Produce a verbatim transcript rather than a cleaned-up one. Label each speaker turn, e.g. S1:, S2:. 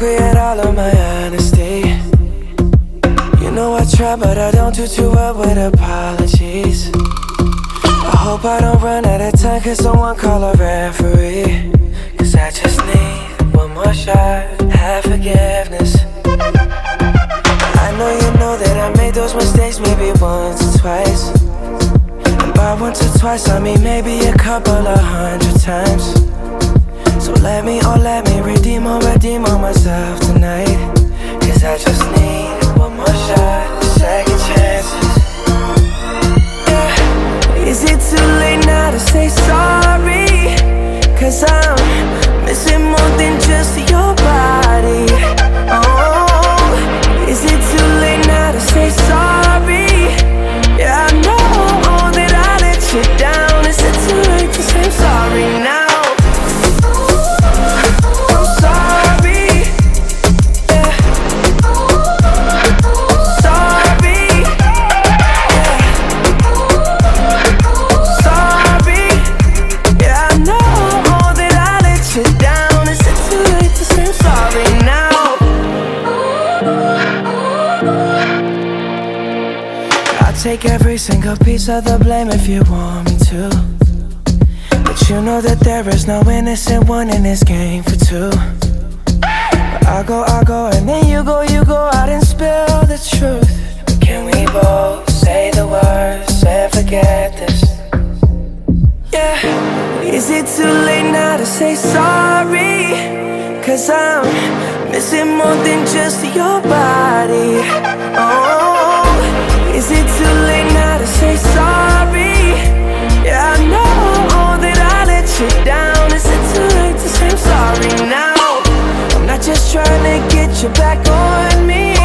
S1: appropriate all of my honesty. You know I try, but I don't do too well with apologies. I hope I don't run out of time, cause someone call a referee. Cause I just need one more shot, have forgiveness. I know you know that I made those mistakes maybe once or twice. And by once or twice I mean maybe a couple of hundred times. So let me, oh let me redeem or redeem on myself tonight. Cause I just need one more shot, second chances. Yeah. Is it too late now to say sorry? Cause I'm missing more than just your body. Oh, is it too late now to say sorry? Yeah, I know that I let you down. Is it too late to say sorry now? Take every single piece of the blame if you want me to. But you know that there is no innocent one in this game for two. But I go, I go, and then you go, you go out and spill the truth. But can we both say the words and forget this? Yeah. Is it too late now to say sorry? Cause I'm missing more than just your body. Oh, is it too late now to say sorry? Yeah, I know that I let you down. Is it too late to say I'm sorry now? I'm not just trying to get you back on me.